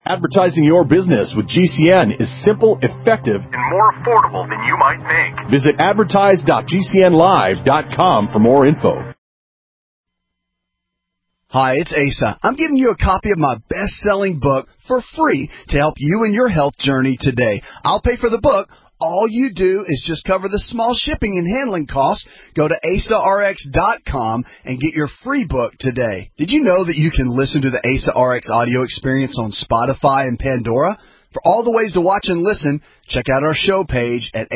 Advertising your business with GCN is simple, effective, and more affordable than you might think. Visit advertise.gcnlive.com for more info. Hi, it's Asa. I'm giving you a copy of my best-selling book for free to help you in your health journey today. I'll pay for the book. All you do is just cover the small shipping and handling costs. Go to AsaRx.com and get your free book today. Did you know that you can listen to the Asa RX audio experience on Spotify and Pandora? For all the ways to watch and listen, check out our show page at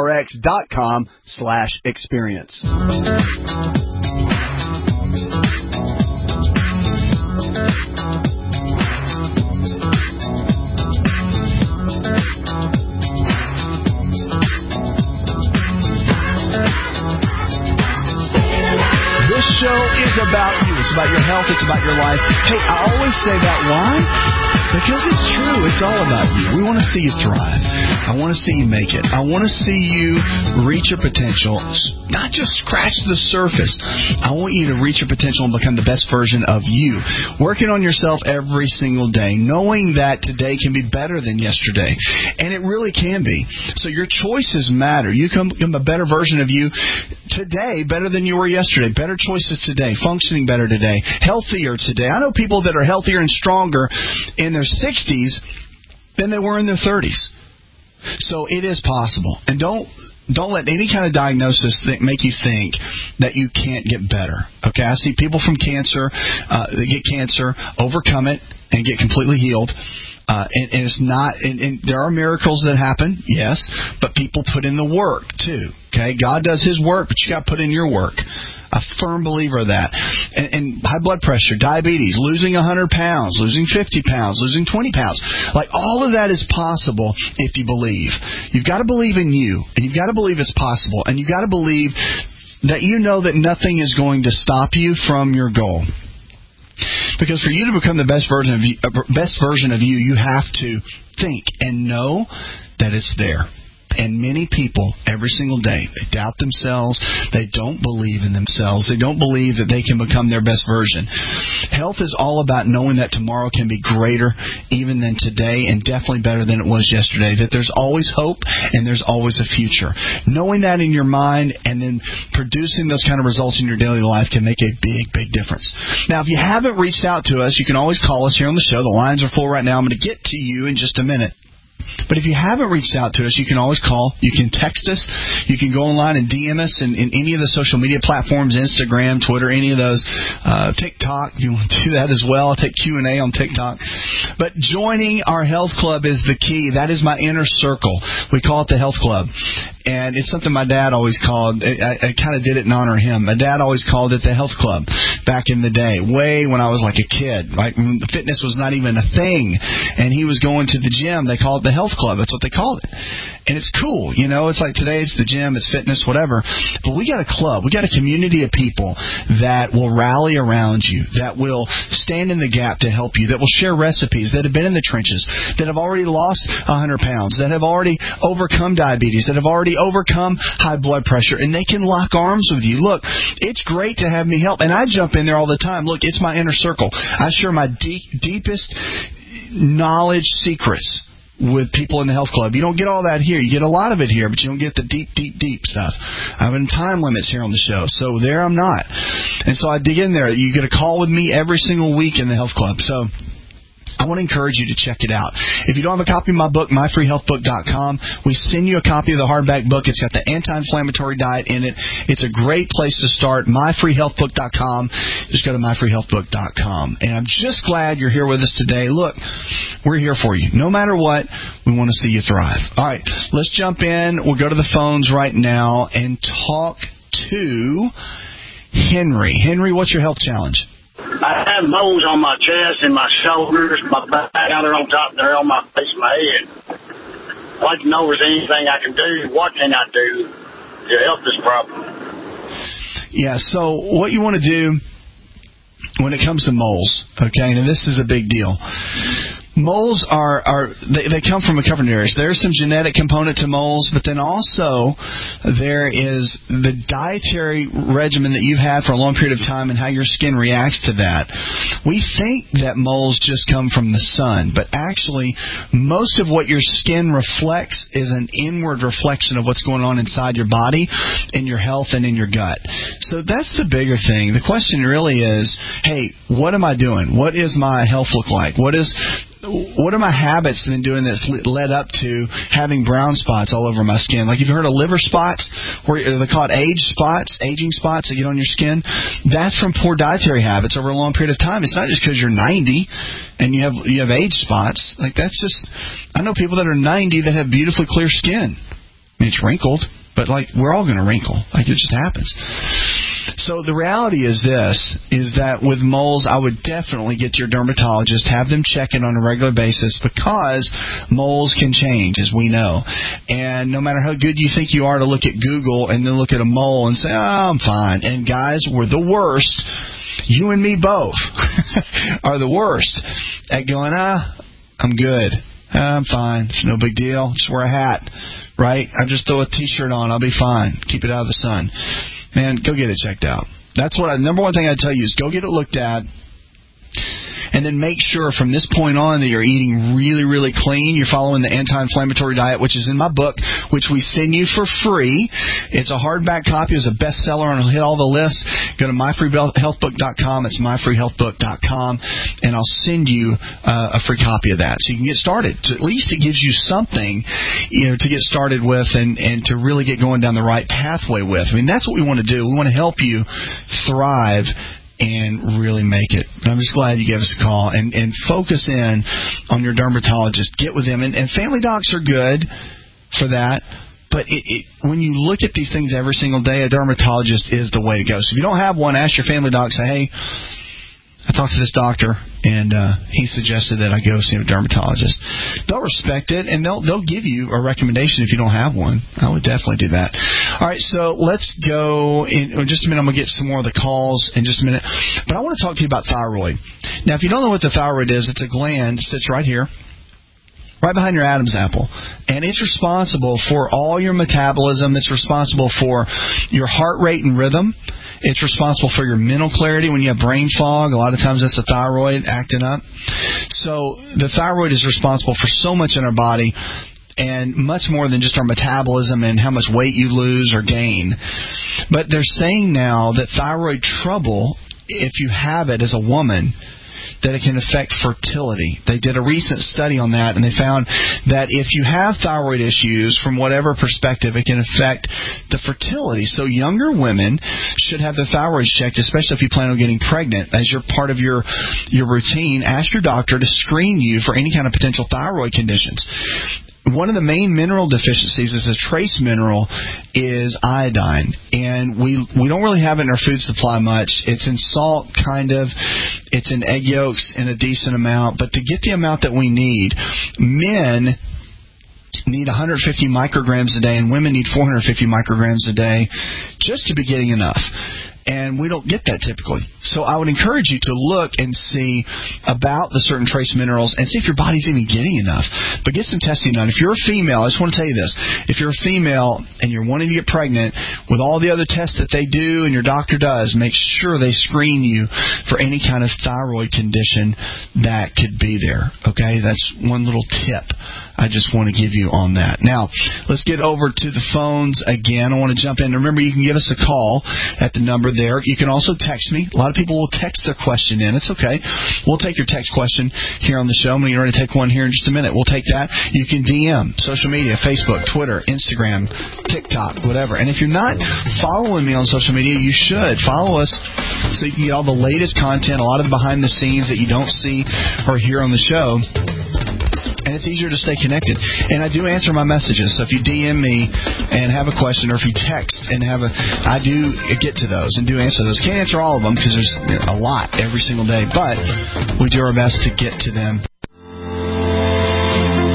AsaRx.com/experience. This show is about you. It's about your health. It's about your life. Hey, I always say that. Why? Because it's true. It's all about you. We want to see you thrive. I want to see you make it. I want to see you reach your potential, not just scratch the surface. I want you to reach your potential and become the best version of you. Working on yourself every single day, knowing that today can be better than yesterday. And it really can be. So your choices matter. You can become a better version of you today, better than you were yesterday. Better choices today, functioning better today, healthier today. I know people that are healthier and stronger in their 60s than they were in their 30s. So it is possible. And don't let any kind of diagnosis make you think that you can't get better. Okay, I see people from cancer that get cancer, overcome it, and get completely healed. And it's not, and there are miracles that happen, yes, but people put in the work too. Okay, God does His work, but you got to put in your work. A firm believer of that. And high blood pressure, diabetes, losing 100 pounds, losing 50 pounds, losing 20 pounds. Like, all of that is possible if you believe. You've got to believe in you, and you've got to believe it's possible, and you've got to believe that you know that nothing is going to stop you from your goal. Because for you to become the best version of you, you have to think and know that it's there. And many people, every single day, they doubt themselves. They don't believe in themselves. They don't believe that they can become their best version. Health is all about knowing that tomorrow can be greater even than today, and definitely better than it was yesterday. That there's always hope and there's always a future. Knowing that in your mind and then producing those kind of results in your daily life can make a big, big difference. Now, if you haven't reached out to us, you can always call us here on the show. The lines are full right now. I'm going to get to you in just a minute. But if you haven't reached out to us, you can always call. You can text us. You can go online and DM us in any of the social media platforms, Instagram, Twitter, any of those. TikTok, if you want to do that as well. I'll take Q&A on TikTok. But joining our health club is the key. That is my inner circle. We call it the health club. And it's something my dad always called. I kind of did it in honor of him. My dad always called it the health club back in the day, way when I was like a kid. Like when the fitness was not even a thing, and he was going to the gym. They called it the health club. That's what they called it. And it's cool, you know. It's like today it's the gym, it's fitness, whatever. But we got a club. We got a community of people that will rally around you, that will stand in the gap to help you, that will share recipes, that have been in the trenches, that have already lost 100 pounds, that have already overcome diabetes, that have already overcome high blood pressure, and they can lock arms with you. Look, it's great to have me help, and I jump in there all the time. Look, it's my inner circle. I share my deepest knowledge secrets with people in the health club. You don't get all that here. You get a lot of it here, but you don't get the deep stuff. I'm in time limits here on the show, so there I'm not. And so I dig in there. You get a call with me every single week in the health club. So I want to encourage you to check it out. If you don't have a copy of my book, myfreehealthbook.com, we send you a copy of the hardback book. It's got the anti-inflammatory diet in it. It's a great place to start, myfreehealthbook.com. Just go to myfreehealthbook.com. And I'm just glad you're here with us today. Look, we're here for you. No matter what, we want to see you thrive. All right, let's jump in. We'll go to the phones right now and talk to Henry. Henry, what's your health challenge? I have moles on my chest and my shoulders, my back, now they're on top, they're on my face and my head. I'd like to know if there's anything I can do. What can I do to help this problem? Yeah, so what you want to do when it comes to moles, okay, and this is a big deal. Moles they come from a couple of areas. There's some genetic component to moles, but then also there is the dietary regimen that you've had for a long period of time and how your skin reacts to that. We think that moles just come from the sun, but actually most of what your skin reflects is an inward reflection of what's going on inside your body, in your health, and in your gut. So that's the bigger thing. The question really is, hey, what am I doing? What is my health look like? What are my habits been doing that's led up to having brown spots all over my skin? Like, you've heard of liver spots, where they call it aging spots that get on your skin. That's from poor dietary habits over a long period of time. It's not just because you're 90 and you have age spots. Like, that's just, I know people that are 90 that have beautifully clear skin. I mean, it's wrinkled, but like, we're all going to wrinkle. Like, it just happens. So the reality is that with moles, I would definitely get to your dermatologist, have them check it on a regular basis, because moles can change, as we know. And no matter how good you think you are to look at Google and then look at a mole and say, oh, I'm fine. And guys, we're the worst. You and me both are the worst at going, I'm good. I'm fine. It's no big deal. Just wear a hat, right? I just throw a T-shirt on. I'll be fine. Keep it out of the sun. Man, go get it checked out. That's what number one thing I tell you is go get it looked at. And then make sure from this point on that you're eating really, really clean. You're following the anti-inflammatory diet, which is in my book, which we send you for free. It's a hardback copy. It's a bestseller, and it'll hit all the lists. Go to myfreehealthbook.com. It's myfreehealthbook.com, and I'll send you a free copy of that so you can get started. So at least it gives you something, to get started with and to really get going down the right pathway with. I mean, that's what we want to do. We want to help you thrive and really make it. I'm just glad you gave us a call and focus in on your dermatologist. Get with them. And family docs are good for that. But when you look at these things every single day, a dermatologist is the way to go. So if you don't have one, ask your family doc. Say, hey, I talked to this doctor, and he suggested that I go see a dermatologist. They'll respect it, and they'll give you a recommendation if you don't have one. I would definitely do that. All right, so let's go in just a minute. I'm going to get some more of the calls in just a minute. But I want to talk to you about thyroid. Now, if you don't know what the thyroid is, it's a gland that sits right here, right behind your Adam's apple. And it's responsible for all your metabolism. It's responsible for your heart rate and rhythm. It's responsible for your mental clarity when you have brain fog. A lot of times that's the thyroid acting up. So the thyroid is responsible for so much in our body, and much more than just our metabolism and how much weight you lose or gain. But they're saying now that thyroid trouble, if you have it as a woman, that it can affect fertility. They did a recent study on that, and they found that if you have thyroid issues, from whatever perspective, it can affect the fertility. So younger women should have their thyroids checked, especially if you plan on getting pregnant. As you're part of your routine, ask your doctor to screen you for any kind of potential thyroid conditions. One of the main mineral deficiencies is a trace mineral is iodine, and we don't really have it in our food supply much. It's in salt, kind of. It's in egg yolks in a decent amount, but to get the amount that we need, men need 150 micrograms a day, and women need 450 micrograms a day just to be getting enough. And we don't get that typically. So I would encourage you to look and see about the certain trace minerals and see if your body's even getting enough. But get some testing done. If you're a female, I just want to tell you this. If you're a female and you're wanting to get pregnant, with all the other tests that they do and your doctor does, make sure they screen you for any kind of thyroid condition that could be there. Okay? That's one little tip I just want to give you on that. Now, let's get over to the phones again. I want to jump in. Remember, you can give us a call at the number there. You can also text me. A lot of people will text their question in. It's okay. We'll take your text question here on the show. I'm going to take one here in just a minute. We'll take that. You can DM, social media, Facebook, Twitter, Instagram, TikTok, whatever. And if you're not following me on social media, you should. Follow us so you can get all the latest content, a lot of the behind the scenes that you don't see or hear on the show. And it's easier to stay connected. And I do answer my messages. So if you DM me and have a question, or if you text and I do get to those and do answer those. Can't answer all of them because there's a lot every single day, but we do our best to get to them.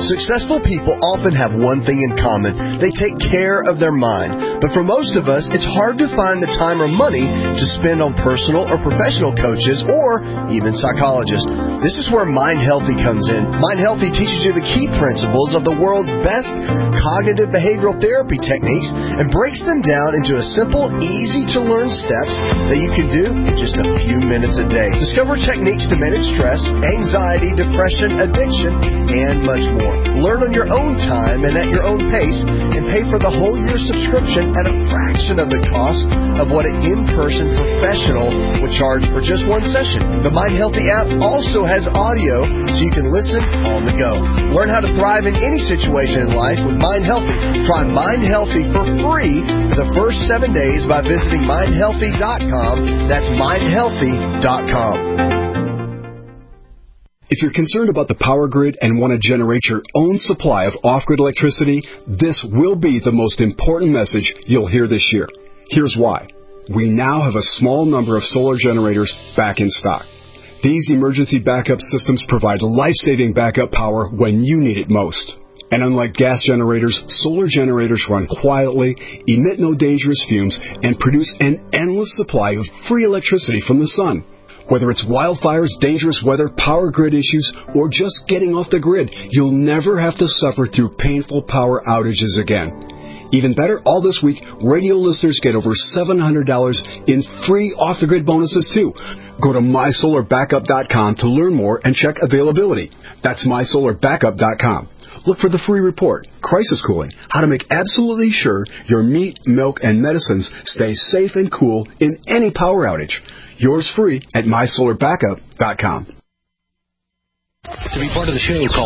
Successful people often have one thing in common. They take care of their mind. But for most of us, it's hard to find the time or money to spend on personal or professional coaches or even psychologists. This is where Mind Healthy comes in. Mind Healthy teaches you the key principles of the world's best cognitive behavioral therapy techniques and breaks them down into a simple, easy-to-learn steps that you can do in just a few minutes a day. Discover techniques to manage stress, anxiety, depression, addiction, and much more. Learn on your own time and at your own pace, and pay for the whole year subscription at a fraction of the cost of what an in-person professional would charge for just one session. The Mind Healthy app also has audio so you can listen on the go. Learn how to thrive in any situation in life with Mind Healthy. Try Mind Healthy for free for the first 7 days by visiting mindhealthy.com. That's mindhealthy.com. If you're concerned about the power grid and want to generate your own supply of off-grid electricity, this will be the most important message you'll hear this year. Here's why. We now have a small number of solar generators back in stock. These emergency backup systems provide life-saving backup power when you need it most. And unlike gas generators, solar generators run quietly, emit no dangerous fumes, and produce an endless supply of free electricity from the sun. Whether it's wildfires, dangerous weather, power grid issues, or just getting off the grid, you'll never have to suffer through painful power outages again. Even better, all this week, radio listeners get over $700 in free off-the-grid bonuses, too. Go to mysolarbackup.com to learn more and check availability. That's mysolarbackup.com. Look for the free report, Crisis Cooling, how to make absolutely sure your meat, milk, and medicines stay safe and cool in any power outage. Yours free at mysolarbackup.com. To be part of the show, call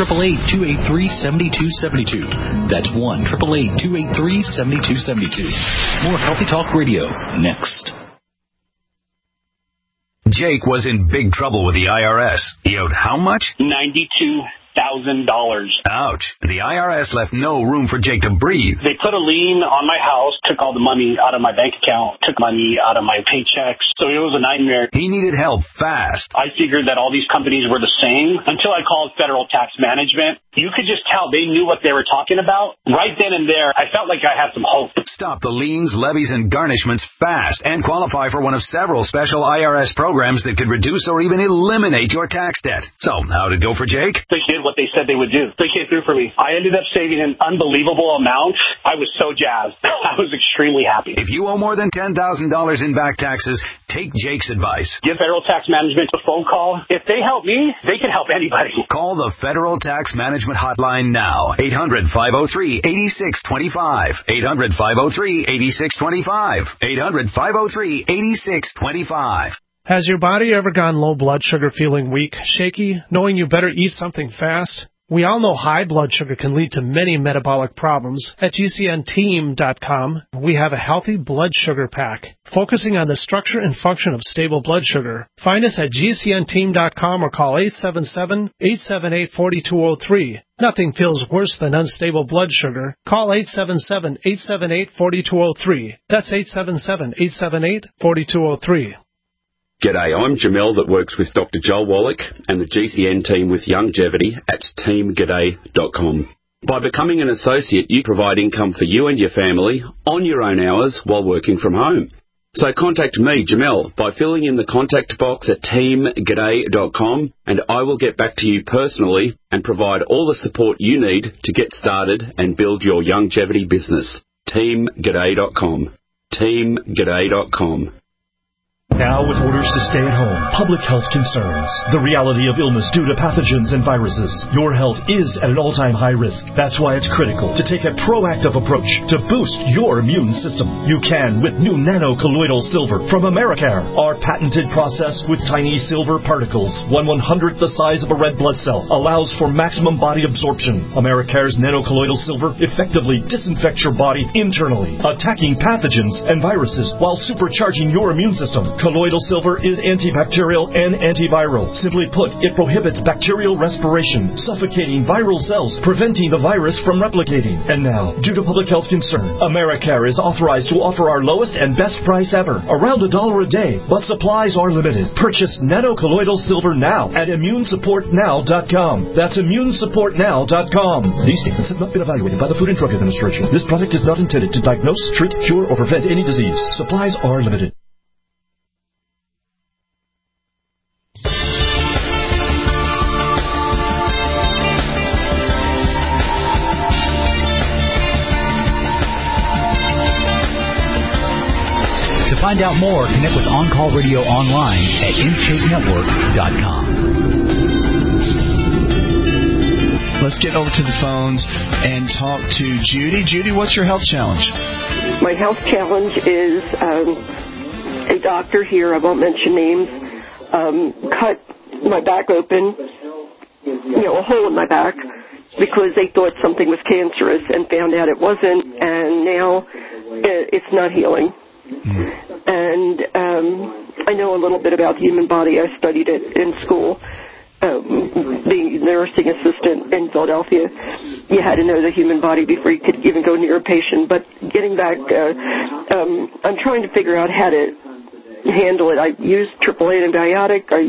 1-888-283-7272. That's 1-888-283-7272. More Healthy Talk Radio next. Jake was in big trouble with the IRS. He owed how much? $92,000. Ouch. The IRS left no room for Jake to breathe. They put a lien on my house, took all the money out of my bank account, took money out of my paychecks. So it was a nightmare. He needed help fast. I figured that all these companies were the same until I called Federal Tax Management. You could just tell they knew what they were talking about. Right then and there, I felt like I had some hope. Stop the liens, levies, and garnishments fast and qualify for one of several special IRS programs that could reduce or even eliminate your tax debt. So, how'd it go for Jake? They did what they said they would do. They came through for me. I ended up saving an unbelievable amount. I was so jazzed. I was extremely happy. If you owe more than $10,000 in back taxes, take Jake's advice. Give Federal Tax Management a phone call. If they help me, they can help anybody. Call the Federal Tax Management Hotline now. 800-503-8625. 800-503-8625. 800-503-8625. Has your body ever gone low blood sugar, feeling weak, shaky, knowing you better eat something fast? We all know high blood sugar can lead to many metabolic problems. At GCNteam.com, we have a healthy blood sugar pack, focusing on the structure and function of stable blood sugar. Find us at GCNteam.com or call 877-878-4203. Nothing feels worse than unstable blood sugar. Call 877-878-4203. That's 877-878-4203. G'day, I'm Jamel that works with Dr. Joel Wallach and the GCN team with Longevity at teamg'day.com. By becoming an associate, you provide income for you and your family on your own hours while working from home. So contact me, Jamel, by filling in the contact box at teamg'day.com, and I will get back to you personally and provide all the support you need to get started and build your longevity business. teamg'day.com. teamg'day.com. Now with orders to stay at home, public health concerns, the reality of illness due to pathogens and viruses, your health is at an all-time high risk. That's why it's critical to take a proactive approach to boost your immune system. You can with new nano-colloidal silver from Americare. Our patented process with tiny silver particles, 1/100th the size of a red blood cell, allows for maximum body absorption. Americare's nano-colloidal silver effectively disinfects your body internally, attacking pathogens and viruses while supercharging your immune system. Colloidal silver is antibacterial and antiviral. Simply put, it prohibits bacterial respiration, suffocating viral cells, preventing the virus from replicating. And now, due to public health concern, Americare is authorized to offer our lowest and best price ever, around $1 a day, but supplies are limited. Purchase Nano Colloidal Silver now at ImmuneSupportNow.com. That's ImmuneSupportNow.com. These statements have not been evaluated by the Food and Drug Administration. This product is not intended to diagnose, treat, cure, or prevent any disease. Supplies are limited. To find out more, connect with On Call Radio online at InShapeNetwork.com. Let's get over to the phones and talk to Judy. Judy, what's your health challenge? My health challenge is a doctor here, I won't mention names, cut my back open, a hole in my back, because they thought something was cancerous and found out it wasn't, and now it's not healing. And I know a little bit about the human body. I studied it in school. Being a nursing assistant in Philadelphia, you had to know the human body before you could even go near a patient. But getting back, I'm trying to figure out how to handle it. I use AAA antibiotic. I,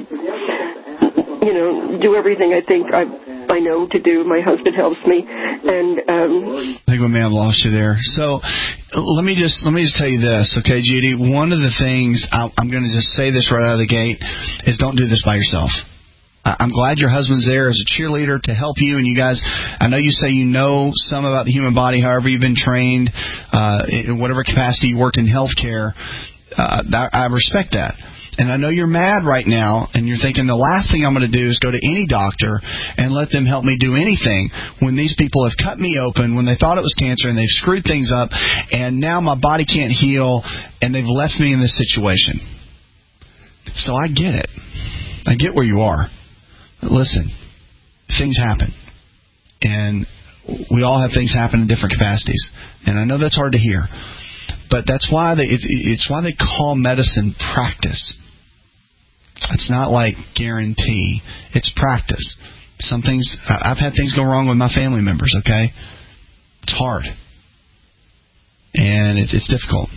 do everything I think I know to do. My husband helps me, and I think we may have lost you there. So let me just tell you this, okay, Judy. One of the things I'm going to just say this right out of the gate is don't do this by yourself. I'm glad your husband's there as a cheerleader to help you, and you guys, I know you say you know some about the human body, however you've been trained, in whatever capacity you worked in healthcare. I respect that. And I know you're mad right now, and you're thinking the last thing I'm going to do is go to any doctor and let them help me do anything when these people have cut me open, when they thought it was cancer, and they've screwed things up, and now my body can't heal, and they've left me in this situation. So I get it. I get where you are. Listen, things happen, and we all have things happen in different capacities, and I know that's hard to hear, but that's why it's why they call medicine practice. It's not like guarantee. It's practice. Some things, I've had things go wrong with my family members, okay? It's hard, and it's difficult,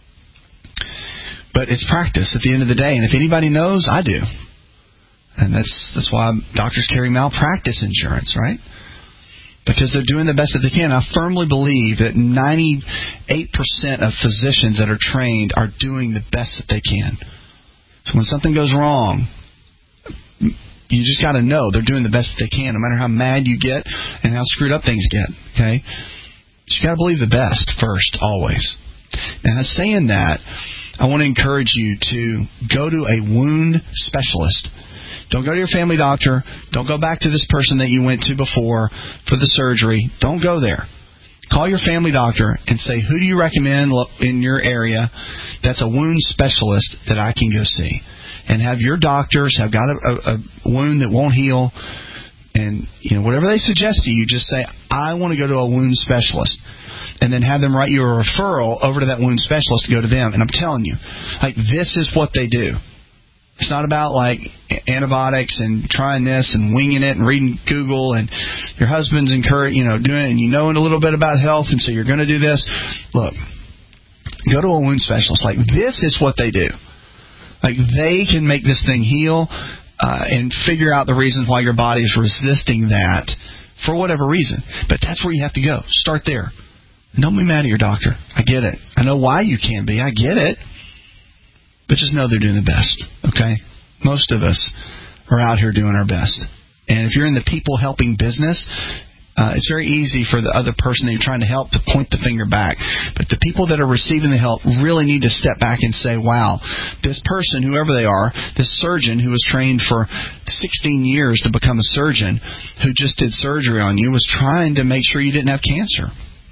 but it's practice at the end of the day, and if anybody knows, I do. And that's why doctors carry malpractice insurance, right? Because they're doing the best that they can. I firmly believe that 98% of physicians that are trained are doing the best that they can. So when something goes wrong, you just got to know they're doing the best that they can, no matter how mad you get and how screwed up things get, okay? But you got to believe the best first, always. Now, saying that, I want to encourage you to go to a wound specialist. Don't go to your family doctor. Don't go back to this person that you went to before for the surgery. Don't go there. Call your family doctor and say, who do you recommend in your area that's a wound specialist that I can go see? And have your doctors have got a wound that won't heal. And whatever they suggest to you, just say, I want to go to a wound specialist. And then have them write you a referral over to that wound specialist to go to them. And I'm telling you, this is what they do. It's not about antibiotics and trying this and winging it and reading Google and your husband's doing it and you know a little bit about health and so you're going to do this. Look, go to a wound specialist. This is what they do. They can make this thing heal and figure out the reasons why your body is resisting that for whatever reason. But that's where you have to go. Start there. And don't be mad at your doctor. I get it. I know why you can't be. I get it. But just know they're doing the best, okay? Most of us are out here doing our best. And if you're in the people helping business, it's very easy for the other person that you're trying to help to point the finger back. But the people that are receiving the help really need to step back and say, wow, this person, whoever they are, this surgeon who was trained for 16 years to become a surgeon, who just did surgery on you, was trying to make sure you didn't have cancer.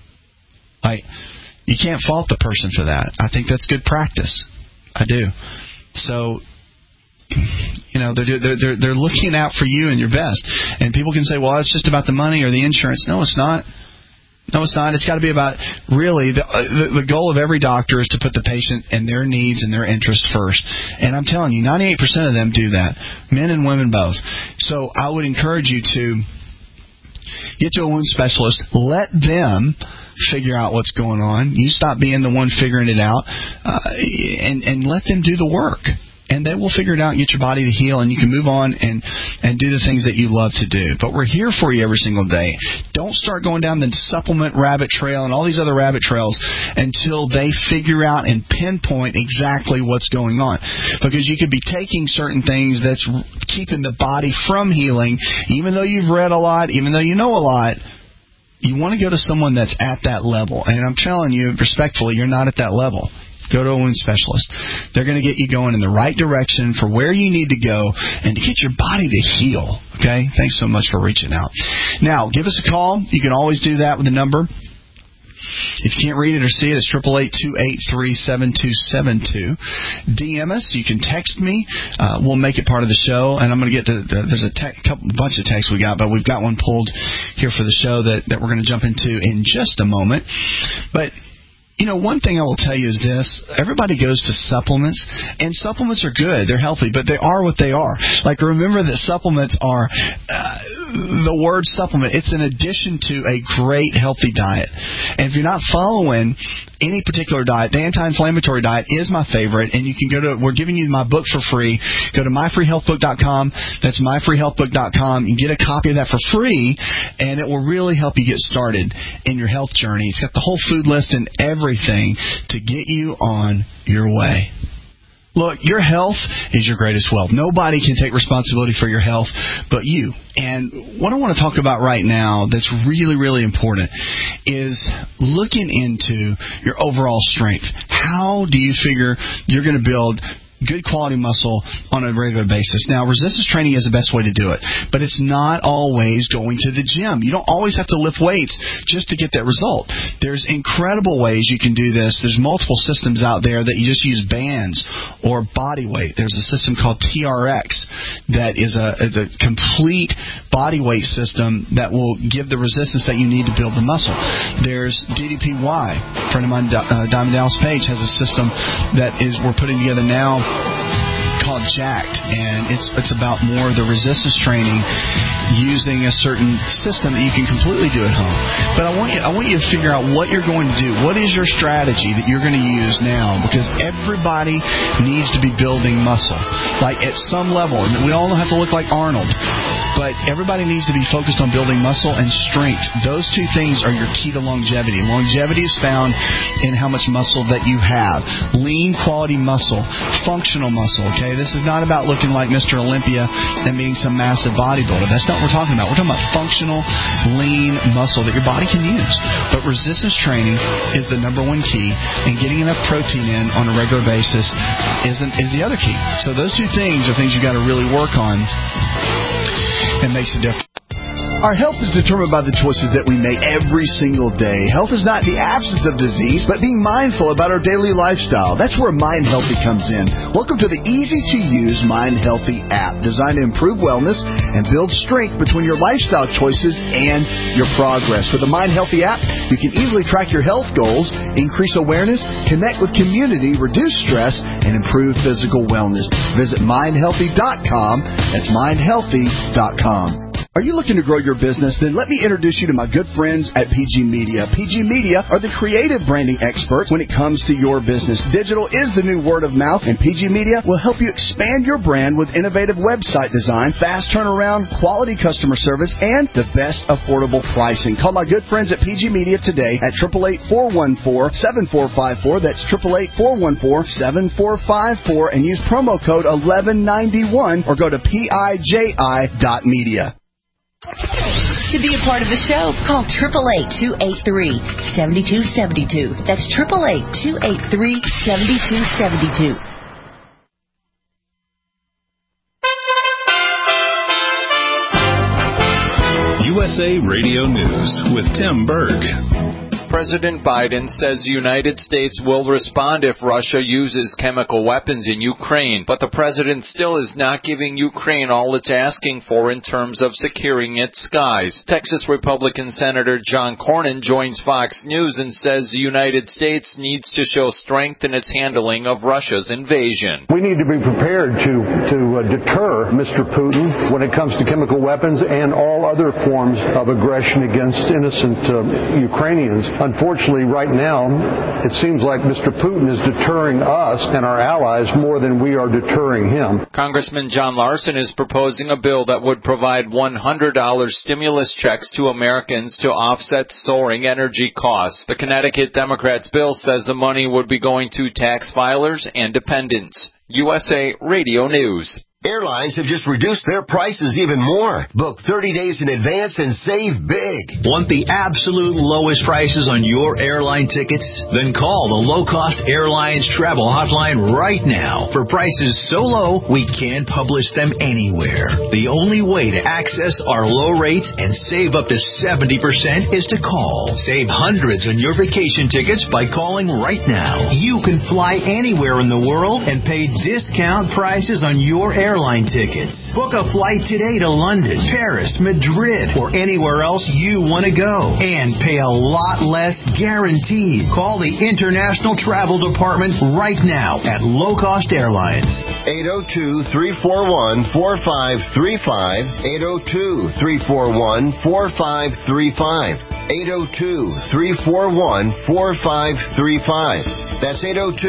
You can't fault the person for that. I think that's good practice. I do. So, they're looking out for you and your best. And people can say, well, it's just about the money or the insurance. No, it's not. No, it's not. It's got to be about, really, the goal of every doctor is to put the patient and their needs and their interests first. And I'm telling you, 98% of them do that, men and women both. So I would encourage you to get to a wound specialist. Let them figure out what's going on. You stop being the one figuring it out, and let them do the work. And they will figure it out and get your body to heal, and you can move on and do the things that you love to do. But we're here for you every single day. Don't start going down the supplement rabbit trail and all these other rabbit trails until they figure out and pinpoint exactly what's going on. Because you could be taking certain things that's keeping the body from healing, even though you've read a lot, even though you know a lot. You want to go to someone that's at that level. And I'm telling you, respectfully, you're not at that level. Go to a wound specialist. They're going to get you going in the right direction for where you need to go and to get your body to heal. Okay? Thanks so much for reaching out. Now, give us a call. You can always do that with the number. If you can't read it or see it, it's 888-283-7272. DM us. You can text me. We'll make it part of the show. And I'm going to get to there's a bunch of texts we got, but we've got one pulled here for the show that we're going to jump into in just a moment. But you know, one thing I will tell you is this. Everybody goes to supplements, and supplements are good. They're healthy, but they are what they are. Like, remember that supplements are, the word supplement, it's in addition to a great healthy diet. And if you're not following any particular diet, the anti-inflammatory diet is my favorite, and you can go to, we're giving you my book for free. Go to myfreehealthbook.com. That's myfreehealthbook.com. You can get a copy of that for free, and it will really help you get started in your health journey. It's got the whole food list and everything to get you on your way. Look, your health is your greatest wealth. Nobody can take responsibility for your health but you. And what I want to talk about right now that's really, really important is looking into your overall strength. How do you figure you're going to build good quality muscle on a regular basis? Now, resistance training is the best way to do it, but it's not always going to the gym. You don't always have to lift weights just to get that result. There's incredible ways you can do this. There's multiple systems out there that you just use bands or body weight. There's a system called TRX that is a complete body weight system that will give the resistance that you need to build the muscle. There's DDPY. A friend of mine, Diamond Dallas Page, has a system that we're putting together now called Jacked, and it's about more of the resistance training using a certain system that you can completely do at home. But I want you to figure out what you're going to do. What is your strategy that you're going to use now? Because everybody needs to be building muscle, like at some level. And we all don't have to look like Arnold, but everybody needs to be focused on building muscle and strength. Those two things are your key to longevity. Longevity is found in how much muscle that you have. Lean quality muscle, functional muscle, okay? This is not about looking like Mr. Olympia and being some massive bodybuilder. That's not what we're talking about. We're talking about functional, lean muscle that your body can use. But resistance training is the number one key, and getting enough protein in on a regular basis is the other key. So those two things are things you've got to really work on. It makes a difference. Our health is determined by the choices that we make every single day. Health is not the absence of disease, but being mindful about our daily lifestyle. That's where Mind Healthy comes in. Welcome to the easy-to-use Mind Healthy app, designed to improve wellness and build strength between your lifestyle choices and your progress. With the Mind Healthy app, you can easily track your health goals, increase awareness, connect with community, reduce stress, and improve physical wellness. Visit mindhealthy.com. That's mindhealthy.com. Are you looking to grow your business? Then let me introduce you to my good friends at PG Media. PG Media are the creative branding experts when it comes to your business. Digital is the new word of mouth, and PG Media will help you expand your brand with innovative website design, fast turnaround, quality customer service, and the best affordable pricing. Call my good friends at PG Media today at 888-414-7454. That's 888-414-7454, and use promo code 1191 or go to PIJI.media. To be a part of the show, call 888-283-7272. That's 888-283-7272. USA Radio News with Tim Berg. President Biden says the United States will respond if Russia uses chemical weapons in Ukraine, but the president still is not giving Ukraine all it's asking for in terms of securing its skies. Texas Republican Senator John Cornyn joins Fox News and says the United States needs to show strength in its handling of Russia's invasion. We need to be prepared to deter Mr. Putin when it comes to chemical weapons and all other forms of aggression against innocent Ukrainians. Unfortunately, right now, it seems like Mr. Putin is deterring us and our allies more than we are deterring him. Congressman John Larson is proposing a bill that would provide $100 stimulus checks to Americans to offset soaring energy costs. The Connecticut Democrats' bill says the money would be going to tax filers and dependents. USA Radio News. Airlines have just reduced their prices even more. Book 30 days in advance and save big. Want the absolute lowest prices on your airline tickets? Then call the Low Cost Airlines Travel Hotline right now. For prices so low, we can't publish them anywhere. The only way to access our low rates and save up to 70% is to call. Save hundreds on your vacation tickets by calling right now. You can fly anywhere in the world and pay discount prices on your airline tickets. Book a flight today to London, Paris, Madrid, or anywhere else you want to go. And pay a lot less guaranteed. Call the International Travel Department right now at Low Cost Airlines. 802-341-4535. 802-341-4535. 802-341-4535. That's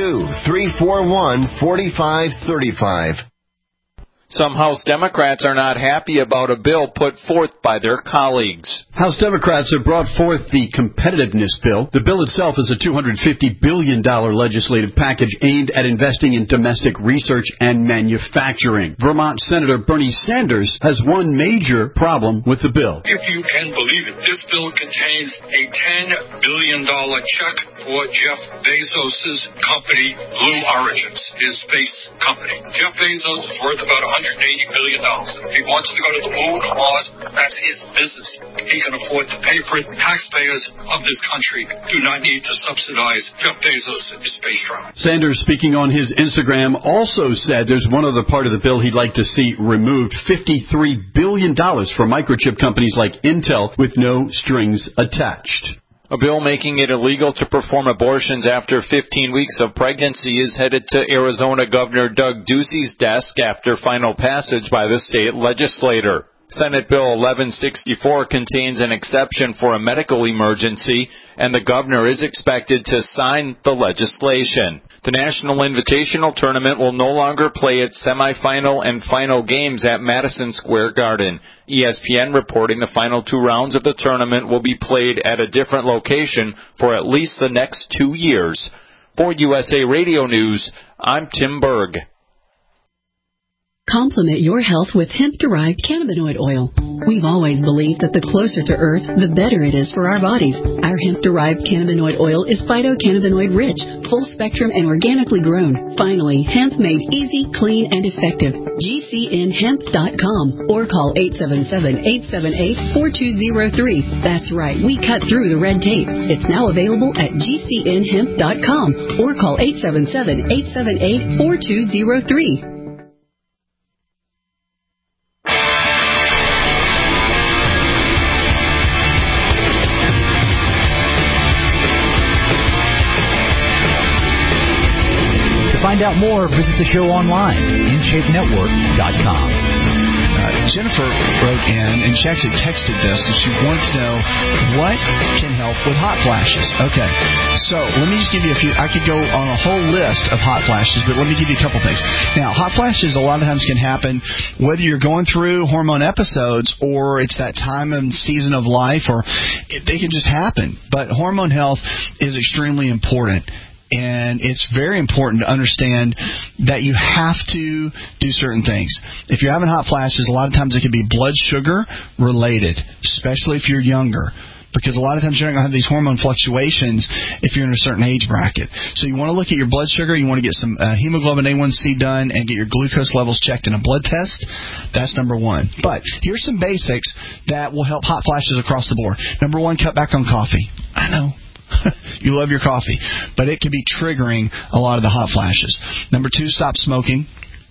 802-341-4535. Some House Democrats are not happy about a bill put forth by their colleagues. House Democrats have brought forth the competitiveness bill. The bill itself is a $250 billion legislative package aimed at investing in domestic research and manufacturing. Vermont Senator Bernie Sanders has one major problem with the bill. If you can believe it, this bill contains a $10 billion check for Jeff Bezos' company, Blue Origin, his space company. Jeff Bezos is worth about $180 billion. If he wants to go to the moon or Mars, that's his business. He can afford to pay for it. Taxpayers of this country do not need to subsidize Jeff Bezos' space travel. Sanders, speaking on his Instagram, also said there's one other part of the bill he'd like to see removed, $53 billion for microchip companies like Intel with no strings attached. A bill making it illegal to perform abortions after 15 weeks of pregnancy is headed to Arizona Governor Doug Ducey's desk after final passage by the state legislator. Senate Bill 1164 contains an exception for a medical emergency, and the governor is expected to sign the legislation. The National Invitational Tournament will no longer play its semifinal and final games at Madison Square Garden. ESPN reporting the final two rounds of the tournament will be played at a different location for at least the next 2 years. For USA Radio News, I'm Tim Berg. Complement your health with hemp-derived cannabinoid oil. We've always believed that the closer to Earth, the better it is for our bodies. Our hemp-derived cannabinoid oil is phytocannabinoid-rich, full-spectrum, and organically grown. Finally, hemp made easy, clean, and effective. GCNhemp.com or call 877-878-4203. That's right, we cut through the red tape. It's now available at GCNhemp.com or call 877-878-4203. Find out more, visit the show online, InShapeNetwork.com. Jennifer wrote in and she actually texted this and she wanted to know what can help with hot flashes. Okay, so let me just give you a few. I could go on a whole list of hot flashes, but let me give you a couple things. Now, hot flashes a lot of times can happen whether you're going through hormone episodes or it's that time and season of life, or they can just happen. But hormone health is extremely important. And it's very important to understand that you have to do certain things. If you're having hot flashes, a lot of times it can be blood sugar related, especially if you're younger. Because a lot of times you're not going to have these hormone fluctuations if you're in a certain age bracket. So you want to look at your blood sugar. You want to get some hemoglobin A1C done and get your glucose levels checked in a blood test. That's number one. But here's some basics that will help hot flashes across the board. Number one, cut back on coffee. I know. You love your coffee. But it can be triggering a lot of the hot flashes. Number 2, stop smoking.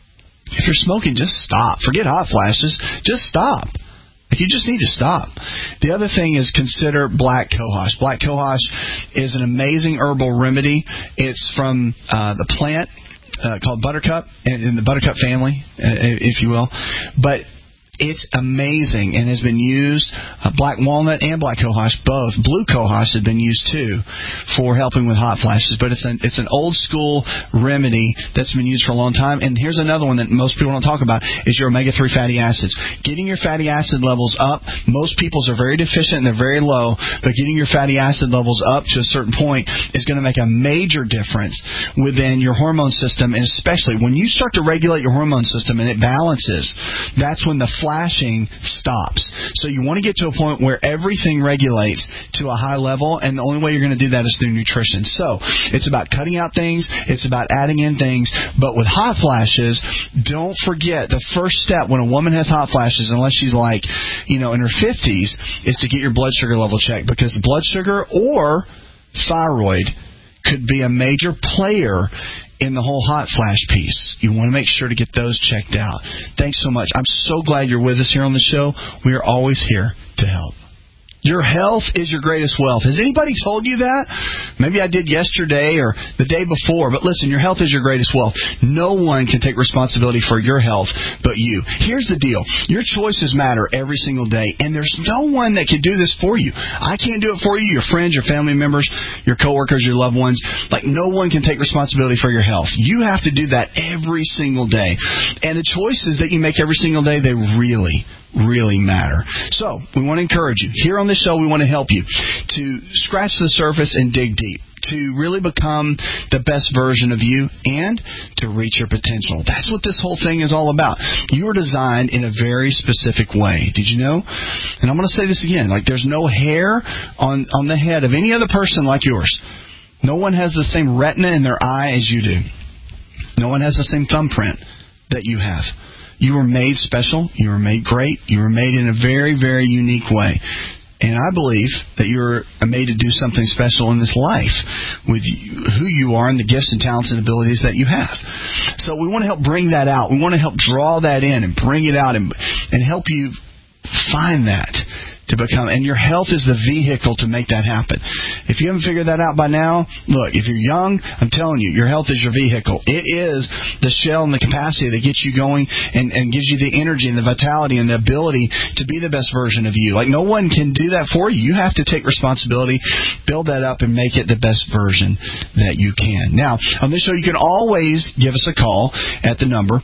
If you're smoking, just stop. Forget hot flashes. Just stop. You just need to stop. The other thing is consider black cohosh. Black cohosh is an amazing herbal remedy. It's from the plant called buttercup, in the buttercup family, if you will. But it's amazing and has been used, black walnut and black cohosh, both. Blue cohosh has been used too for helping with hot flashes, but it's an old school remedy that's been used for a long time. And here's another one that most people don't talk about is your omega-3 fatty acids. Getting your fatty acid levels up, most people's are very deficient and they're very low, but getting your fatty acid levels up to a certain point is going to make a major difference within your hormone system, and especially when you start to regulate your hormone system and it balances, that's when the flashing stops. So you want to get to a point where everything regulates to a high level, and the only way you're going to do that is through nutrition. So it's about cutting out things, it's about adding in things, but with hot flashes, don't forget the first step when a woman has hot flashes, unless she's like, in her 50s, is to get your blood sugar level checked, because blood sugar or thyroid could be a major player in the whole hot flash piece. You want to make sure to get those checked out. Thanks so much. I'm so glad you're with us here on the show. We are always here to help. Your health is your greatest wealth. Has anybody told you that? Maybe I did yesterday or the day before, but listen, your health is your greatest wealth. No one can take responsibility for your health but you. Here's the deal. Your choices matter every single day, and there's no one that can do this for you. I can't do it for you, your friends, your family members, your coworkers, your loved ones. Like, no one can take responsibility for your health. You have to do that every single day. And the choices that you make every single day, they really matter. So, we want to encourage you. Here on the show, we want to help you to scratch the surface and dig deep, to really become the best version of you and to reach your potential. That's what this whole thing is all about. You are designed in a very specific way. Did you know? And I'm going to say this again. Like, there's no hair on the head of any other person like yours. No one has the same retina in their eye as you do. No one has the same thumbprint that you have. You were made special. You were made great. You were made in a very, very unique way. And I believe that you're made to do something special in this life with who you are and the gifts and talents and abilities that you have. So we want to help bring that out. We want to help draw that in and bring it out and help you find that to become. And your health is the vehicle to make that happen. If you haven't figured that out by now, look, if you're young, I'm telling you, your health is your vehicle. It is the shell and the capacity that gets you going and gives you the energy and the vitality and the ability to be the best version of you. Like, no one can do that for you. You have to take responsibility, build that up, and make it the best version that you can. Now, on this show, you can always give us a call at the number.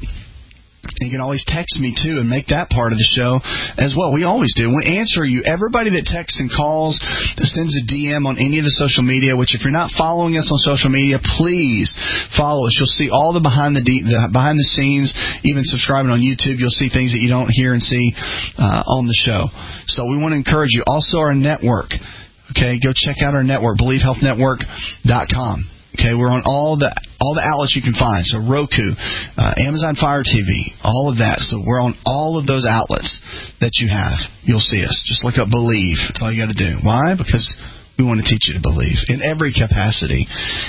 You can always text me, too, and make that part of the show as well. We always do. We answer you. Everybody that texts and calls, that sends a DM on any of the social media, which if you're not following us on social media, please follow us. You'll see all the behind the scenes, even subscribing on YouTube. You'll see things that you don't hear and see on the show. So we want to encourage you. Also, our network. Okay, go check out our network, BelieveHealthNetwork.com. Okay, we're on all the outlets you can find. So Roku, Amazon Fire TV, all of that. So we're on all of those outlets that you have. You'll see us. Just look up Believe. That's all you got to do. Why? Because we want to teach you to believe in every capacity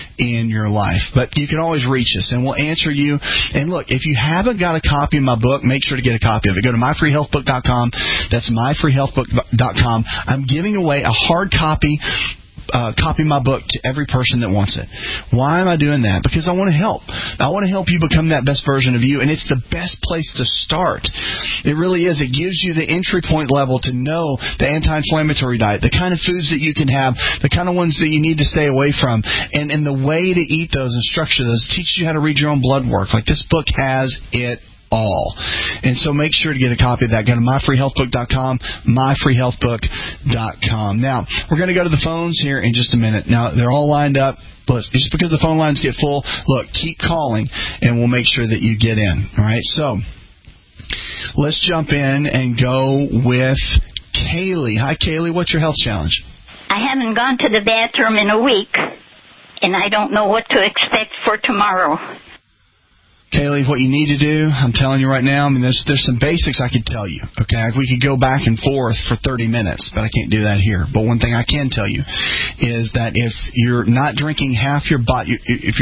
in your life. But you can always reach us, and we'll answer you. And look, if you haven't got a copy of my book, make sure to get a copy of it. Go to myfreehealthbook.com. That's myfreehealthbook.com. I'm giving away a hard copy my book to every person that wants it. Why am I doing that? Because I want to help. I want to help you become that best version of you, and it's the best place to start. It really is. It gives you the entry point level to know the anti-inflammatory diet, the kind of foods that you can have, the kind of ones that you need to stay away from, and the way to eat those and structure those. Teaches you how to read your own blood work. Like, this book has it all. And so make sure to get a copy of that. Go to myfreehealthbook.com, myfreehealthbook.com. Now, we're going to go to the phones here in just a minute. Now, they're all lined up. But just because the phone lines get full, look, keep calling, and we'll make sure that you get in. All right? So, let's jump in and go with Kaylee. Hi, Kaylee. What's your health challenge? I haven't gone to the bathroom in a week, and I don't know what to expect for tomorrow. Haley, what you need to do, I'm telling you right now, I mean, there's some basics I could tell you, okay? We could go back and forth for 30 minutes, but I can't do that here. But one thing I can tell you is that if you're not drinking half your body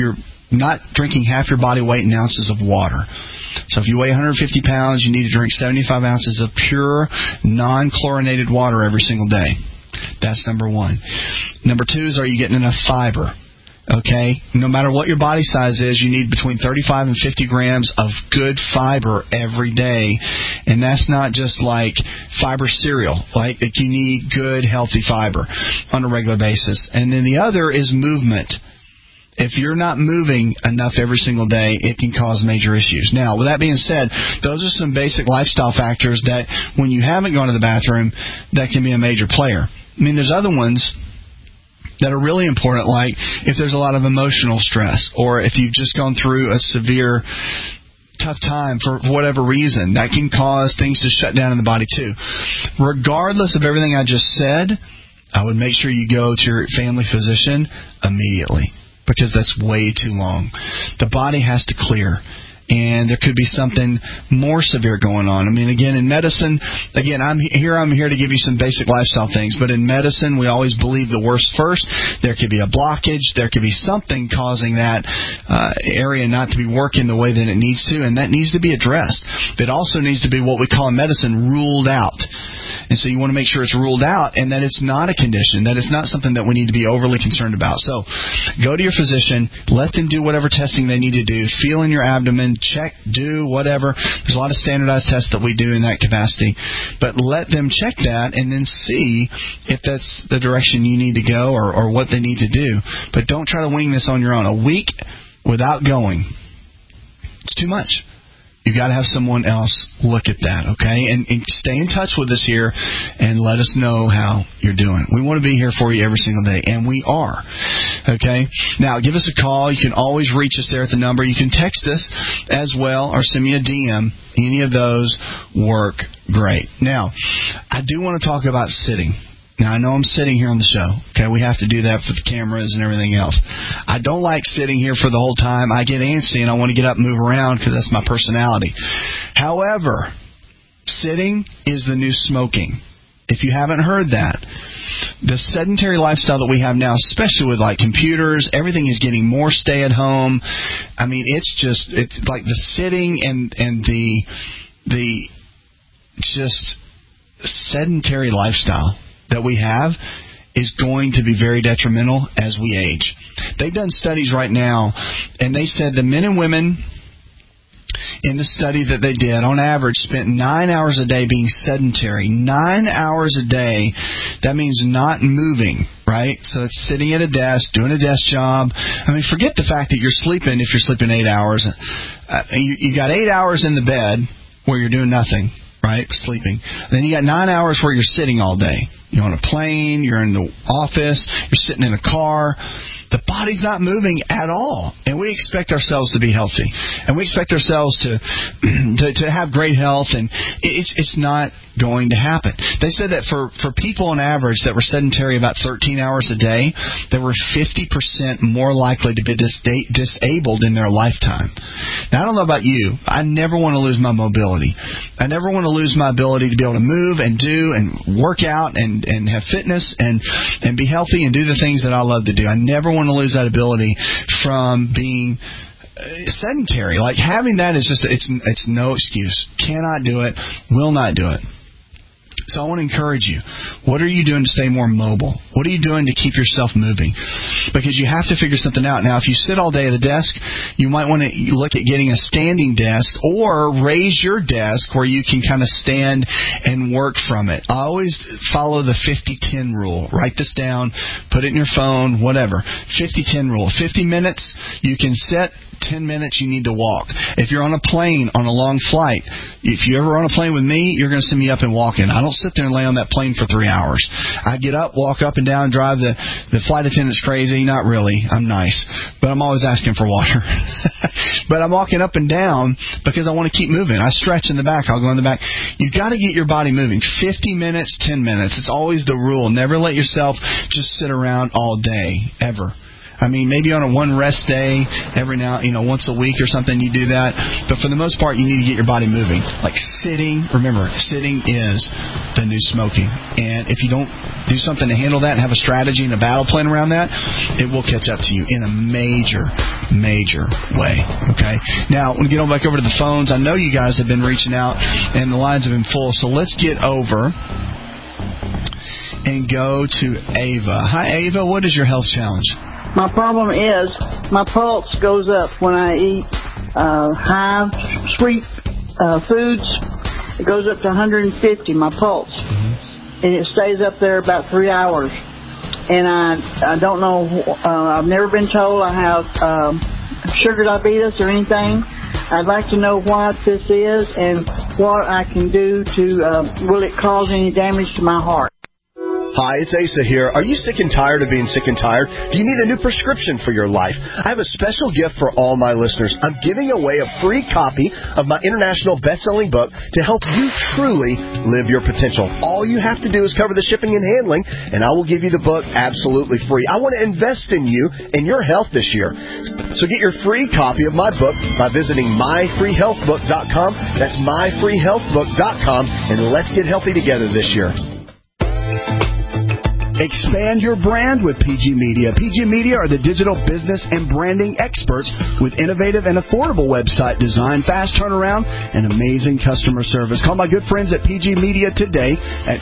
weight in ounces of water, so if you weigh 150 pounds, you need to drink 75 ounces of pure, non-chlorinated water every single day. That's number one. Number two is, are you getting enough fiber? Okay, no matter what your body size is, you need between 35 and 50 grams of good fiber every day. And that's not just like fiber cereal. Like, you need good, healthy fiber on a regular basis. And then the other is movement. If you're not moving enough every single day, it can cause major issues. Now, with that being said, those are some basic lifestyle factors that when you haven't gone to the bathroom, that can be a major player. I mean, there's other ones that are really important, like if there's a lot of emotional stress, or if you've just gone through a severe tough time for whatever reason, that can cause things to shut down in the body too. Regardless of everything I just said, I would make sure you go to your family physician immediately, because that's way too long. The body has to clear, and there could be something more severe going on. I mean, again, in medicine, I'm here to give you some basic lifestyle things, but in medicine, we always believe the worst first. There could be a blockage. There could be something causing that area not to be working the way that it needs to, and that needs to be addressed. It also needs to be what we call in medicine ruled out. And so you want to make sure it's ruled out and that it's not a condition, that it's not something that we need to be overly concerned about. So go to your physician, let them do whatever testing they need to do, feel in your abdomen, check, do whatever. There's a lot of standardized tests that we do in that capacity. But let them check that and then see if that's the direction you need to go or what they need to do. But don't try to wing this on your own. A week without going, it's too much. You've got to have someone else look at that, okay? And stay in touch with us here and let us know how you're doing. We want to be here for you every single day, and we are, okay? Now, give us a call. You can always reach us there at the number. You can text us as well or send me a DM. Any of those work great. Now, I do want to talk about sitting. Now, I know I'm sitting here on the show. Okay, we have to do that for the cameras and everything else. I don't like sitting here for the whole time. I get antsy and I want to get up and move around because that's my personality. However, sitting is the new smoking. If you haven't heard that, the sedentary lifestyle that we have now, especially with like computers, everything is getting more stay at home. I mean, it's like the sitting and the just sedentary lifestyle that we have is going to be very detrimental as we age. They've done studies right now, and they said the men and women in the study that they did, on average, spent 9 hours a day being sedentary. 9 hours a day, that means not moving, right? So it's sitting at a desk, doing a desk job. I mean, forget the fact that you're sleeping if you're sleeping 8 hours. You got 8 hours in the bed where you're doing nothing, right, sleeping. Then you got 9 hours where you're sitting all day. You're on a plane, you're in the office, you're sitting in a car. The body's not moving at all. And we expect ourselves to be healthy. And we expect ourselves to have great health. And it's not going to happen. They said that for people on average that were sedentary about 13 hours a day, they were 50% more likely to be disabled in their lifetime. Now, I don't know about you. I never want to lose my mobility. I never want to lose my ability to be able to move and do and work out and have fitness and be healthy and do the things that I love to do. I never want to lose that ability from being sedentary. Like, having that is just, it's no excuse. Cannot do it. Will not do it. So I want to encourage you. What are you doing to stay more mobile? What are you doing to keep yourself moving? Because you have to figure something out. Now, if you sit all day at a desk, you might want to look at getting a standing desk or raise your desk where you can kind of stand and work from it. I always follow the 50-10 rule. Write this down. Put it in your phone, whatever. 50-10 rule. 50 minutes, you can sit. 10 minutes, you need to walk. If you're on a plane, on a long flight, if you're ever on a plane with me, you're going to see me up and walking. I don't sit there and lay on that plane for 3 hours. I get up, walk up and down, drive the flight attendant's crazy. Not really. I'm nice. But I'm always asking for water. But I'm walking up and down because I want to keep moving. I stretch in the back. I'll go in the back. You've got to get your body moving. 50 minutes, 10 minutes. It's always the rule. Never let yourself just sit around all day, ever. I mean, maybe on a one rest day, every now, once a week or something, you do that. But for the most part, you need to get your body moving. Like sitting, remember, sitting is the new smoking. And if you don't do something to handle that and have a strategy and a battle plan around that, it will catch up to you in a major, major way. Okay? Now, when we get back over to the phones, I know you guys have been reaching out and the lines have been full. So let's get over and go to Ava. Hi, Ava. What is your health challenge? My problem is my pulse goes up when I eat high sweet foods. It goes up to 150, my pulse. And it stays up there about 3 hours. And I don't know, I've never been told I have sugar diabetes or anything. I'd like to know what this is and what I can do to, will it cause any damage to my heart? Hi, it's Asa here. Are you sick and tired of being sick and tired? Do you need a new prescription for your life? I have a special gift for all my listeners. I'm giving away a free copy of my international best-selling book to help you truly live your potential. All you have to do is cover the shipping and handling, and I will give you the book absolutely free. I want to invest in you and your health this year. So get your free copy of my book by visiting myfreehealthbook.com. That's myfreehealthbook.com, and let's get healthy together this year. Expand your brand with PG Media. PG Media are the digital business and branding experts with innovative and affordable website design, fast turnaround, and amazing customer service. Call my good friends at PG Media today at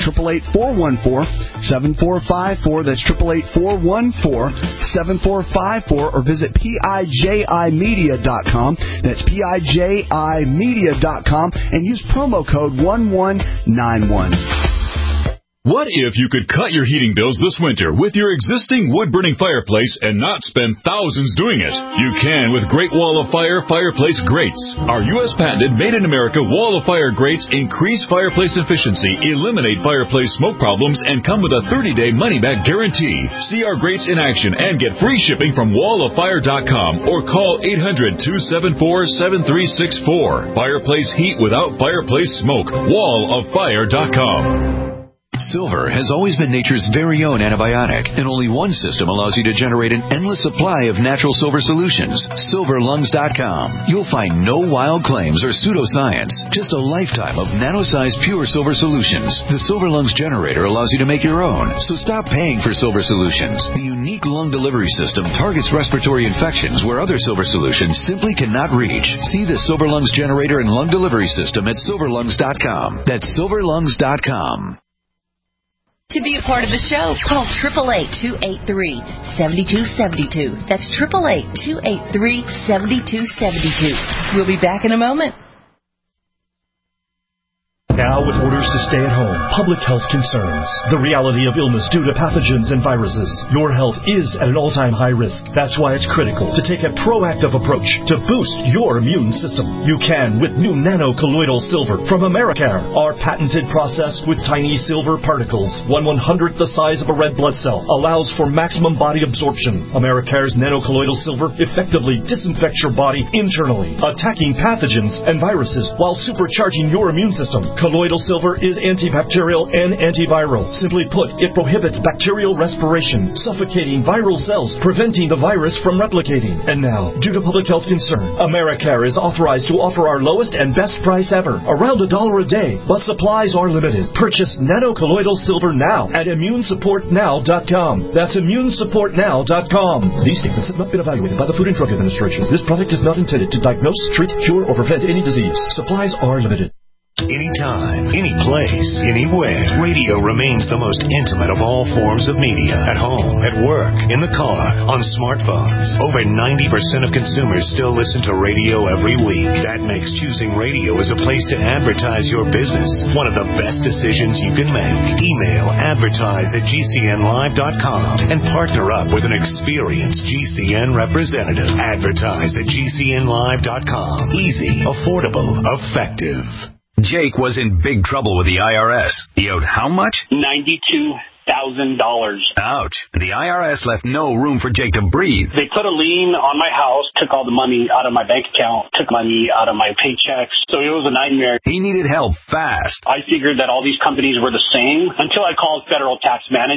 888-414-7454. That's 888-414-7454, or visit PIJImedia.com. That's PIJImedia.com, and use promo code 1191. What if you could cut your heating bills this winter with your existing wood-burning fireplace and not spend thousands doing it? You can with Great Wall of Fire fireplace grates. Our U.S. patented made-in-America Wall of Fire grates increase fireplace efficiency, eliminate fireplace smoke problems, and come with a 30-day money-back guarantee. See our grates in action and get free shipping from walloffire.com or call 800-274-7364. Fireplace heat without fireplace smoke. walloffire.com. Silver has always been nature's very own antibiotic, and only one system allows you to generate an endless supply of natural silver solutions. SilverLungs.com. You'll find no wild claims or pseudoscience, just a lifetime of nano-sized pure silver solutions. The Silver Lungs generator allows you to make your own, so stop paying for silver solutions. The unique lung delivery system targets respiratory infections where other silver solutions simply cannot reach. See the Silver Lungs generator and lung delivery system at SilverLungs.com. That's SilverLungs.com. To be a part of the show, call 888-283-7272. That's 888-283-7272. We'll be back in a moment. Now, with orders to stay at home, public health concerns, the reality of illness due to pathogens and viruses, your health is at an all-time high risk. That's why it's critical to take a proactive approach to boost your immune system. You can with new nano-colloidal silver from Americare. Our patented process with tiny silver particles, 1/100th the size of a red blood cell, allows for maximum body absorption. Americare's nano-colloidal silver effectively disinfects your body internally, attacking pathogens and viruses while supercharging your immune system. Colloidal silver is antibacterial and antiviral. Simply put, it prohibits bacterial respiration, suffocating viral cells, preventing the virus from replicating. And now, due to public health concern, Americare is authorized to offer our lowest and best price ever, around $1 a day, but supplies are limited. Purchase nano-colloidal silver now at ImmuneSupportNow.com. That's ImmuneSupportNow.com. These statements have not been evaluated by the Food and Drug Administration. This product is not intended to diagnose, treat, cure, or prevent any disease. Supplies are limited. Anytime, any place, anywhere, radio remains the most intimate of all forms of media. At home, at work, in the car, on smartphones. Over 90% of consumers still listen to radio every week. That makes choosing radio as a place to advertise your business one of the best decisions you can make. Email advertise@gcnlive.com and partner up with an experienced GCN representative. Advertise at gcnlive.com. Easy, affordable, effective. Jake was in big trouble with the IRS. He owed how much? $92,000. Ouch. The IRS left no room for Jake to breathe. They put a lien on my house, took all the money out of my bank account, took money out of my paychecks. So it was a nightmare. He needed help fast. I figured that all these companies were the same until I called Federal Tax Management.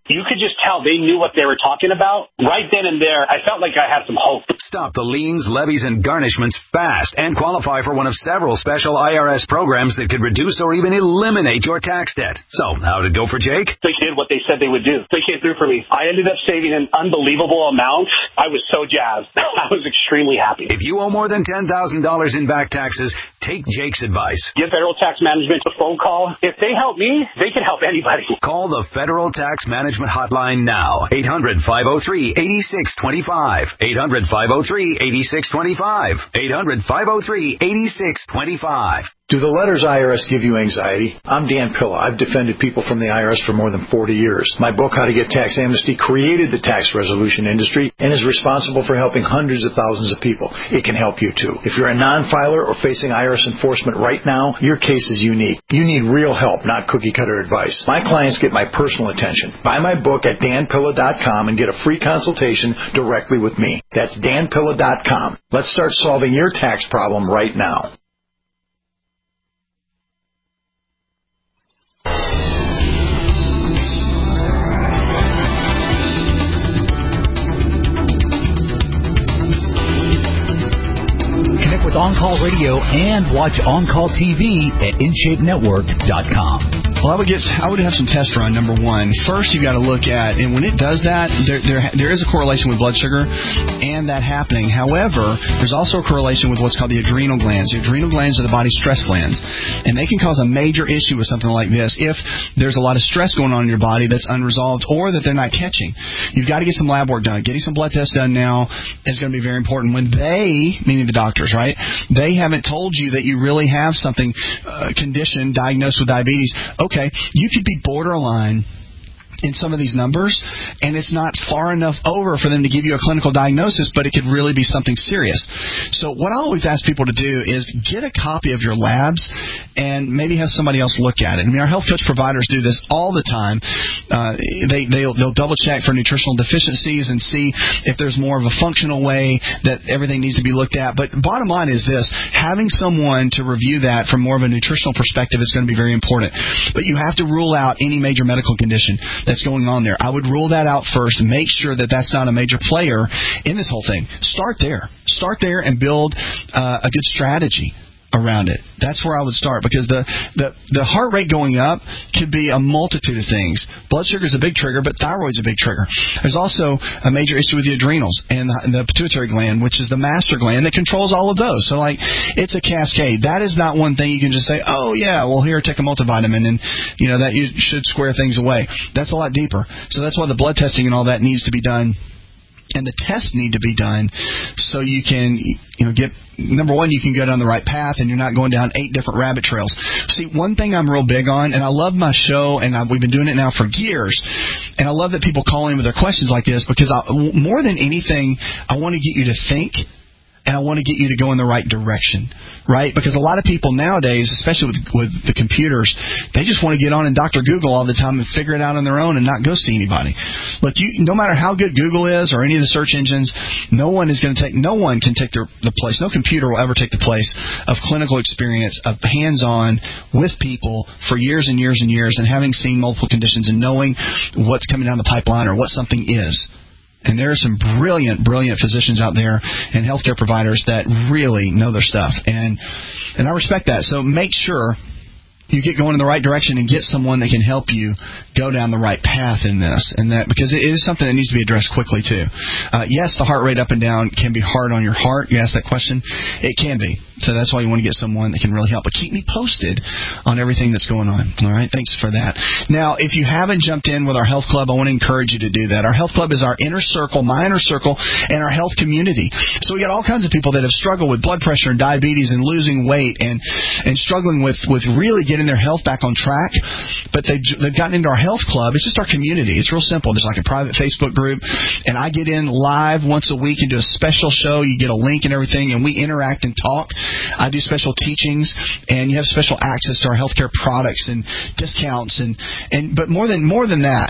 you could just tell they knew what they were talking about. Right then and there, I felt like I had some hope. Stop the liens, levies, and garnishments fast and qualify for one of several special IRS programs that could reduce or even eliminate your tax debt. So, how did it go for Jake? They did what they said they would do. They came through for me. I ended up saving an unbelievable amount. I was so jazzed. I was extremely happy. If you owe more than $10,000 in back taxes, take Jake's advice. Give Federal Tax Management a phone call. If they help me, they can help anybody. Call the Federal Tax Management Hotline now. 800-503-8625. 800-503-8625. 800-503-8625. Do the letters IRS give you anxiety? I'm Dan Pilla. I've defended people from the IRS for more than 40 years. My book, How to Get Tax Amnesty, created the tax resolution industry and is responsible for helping hundreds of thousands of people. It can help you too. If you're a non-filer or facing IRS enforcement right now, your case is unique. You need real help, not cookie-cutter advice. My clients get my personal attention. Buy my book at danpilla.com and get a free consultation directly with me. That's danpilla.com. Let's start solving your tax problem right now. With On-Call Radio and watch On-Call TV at InShapeNetwork.com. Well, I would have some tests run. Number one, first you got to look at, and when it does that, there is a correlation with blood sugar and that happening. However, there's also a correlation with what's called the adrenal glands. The adrenal glands are the body's stress glands, and they can cause a major issue with something like this if there's a lot of stress going on in your body that's unresolved or that they're not catching. You've got to get some lab work done. Getting some blood tests done now is going to be very important. When they, meaning the doctors, right, they haven't told you that you really have something, condition diagnosed with diabetes. Okay, you could be borderline in some of these numbers, and it's not far enough over for them to give you a clinical diagnosis, but it could really be something serious. So what I always ask people to do is get a copy of your labs and maybe have somebody else look at it. I mean, our health coach providers do this all the time. They'll double check for nutritional deficiencies and see if there's more of a functional way that everything needs to be looked at. But bottom line is this: having someone to review that from more of a nutritional perspective is going to be very important. But you have to rule out any major medical condition that's going on there. I would rule that out first and make sure that that's not a major player in this whole thing. Start there and build a good strategy around it. That's where I would start, because the heart rate going up could be a multitude of things. Blood sugar is a big trigger, but thyroid's a big trigger. There's also a major issue with the adrenals and the pituitary gland, which is the master gland that controls all of those. So, like, it's a cascade. That is not one thing you can just say, oh, yeah, well, here, take a multivitamin, and, you know, that you should square things away. That's a lot deeper. So that's why the blood testing and all that needs to be done. And the tests need to be done so you can, get, number one, you can go down the right path and you're not going down 8 different rabbit trails. See, one thing I'm real big on, and I love my show, and we've been doing it now for years, and I love that people call in with their questions like this, because more than anything, I want to get you to think, and I want to get you to go in the right direction, right? Because a lot of people nowadays, especially with the computers, they just want to get on and Dr. Google all the time and figure it out on their own and not go see anybody. Look, no matter how good Google is or any of the search engines, no one can take the place. No computer will ever take the place of clinical experience, of hands-on with people for years and years and years, and having seen multiple conditions and knowing what's coming down the pipeline or what something is. And there are some brilliant, brilliant physicians out there and healthcare providers that really know their stuff. And I respect that. So make sure you get going in the right direction and get someone that can help you go down the right path in this. And that, because it is something that needs to be addressed quickly, too. Yes, the heart rate up and down can be hard on your heart. You asked that question. It can be. So that's why you want to get someone that can really help. But keep me posted on everything that's going on. All right? Thanks for that. Now, if you haven't jumped in with our health club, I want to encourage you to do that. Our health club is our inner circle, my inner circle, and our health community. So we got all kinds of people that have struggled with blood pressure and diabetes and losing weight and struggling with really getting their health back on track. But they've gotten into our health club. It's just our community. It's real simple. There's like a private Facebook group, and I get in live once a week and do a special show. You get a link and everything, and we interact and talk. I do special teachings, and you have special access to our healthcare products and discounts, but more than that,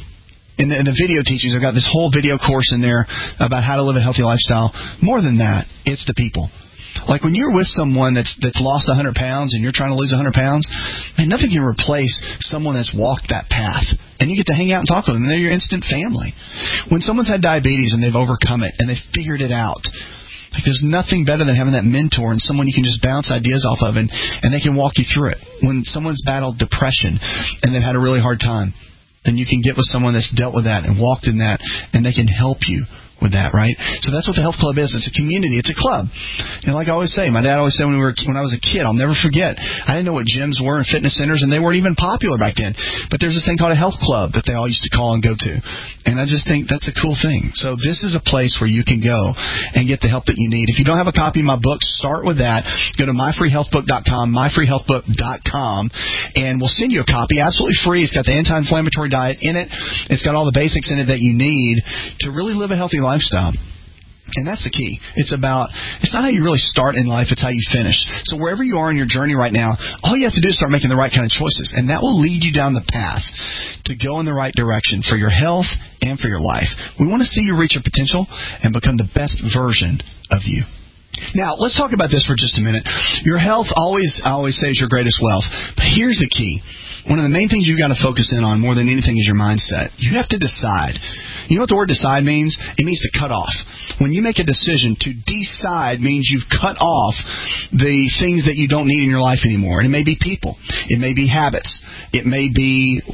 in the video teachings, I've got this whole video course in there about how to live a healthy lifestyle. More than that, it's the people. Like when you're with someone that's lost 100 pounds and you're trying to lose 100 pounds, man, nothing can replace someone that's walked that path. And you get to hang out and talk with them. They're your instant family. When someone's had diabetes and they've overcome it and they've figured it out, like there's nothing better than having that mentor and someone you can just bounce ideas off of and they can walk you through it. When someone's battled depression and they've had a really hard time, then you can get with someone that's dealt with that and walked in that, and they can help you with that, right? So that's what the health club is. It's a community. It's a club. And like I always say, my dad always said when I was a kid, I'll never forget, I didn't know what gyms were and fitness centers, and they weren't even popular back then. But there's this thing called a health club that they all used to call and go to. And I just think that's a cool thing. So this is a place where you can go and get the help that you need. If you don't have a copy of my book, start with that. Go to myfreehealthbook.com, myfreehealthbook.com, and we'll send you a copy absolutely free. It's got the anti-inflammatory diet in it. It's got all the basics in it that you need to really live a healthy lifestyle. And that's the key. It's not how you really start in life, it's how you finish. So wherever you are in your journey right now, all you have to do is start making the right kind of choices. And that will lead you down the path to go in the right direction for your health and for your life. We want to see you reach your potential and become the best version of you. Now, let's talk about this for just a minute. Your health I always say is your greatest wealth. But here's the key. One of the main things you've got to focus in on more than anything is your mindset. You have to decide. You know what the word decide means? It means to cut off. When you make a decision, to decide means you've cut off the things that you don't need in your life anymore. And it may be people. It may be habits. It may be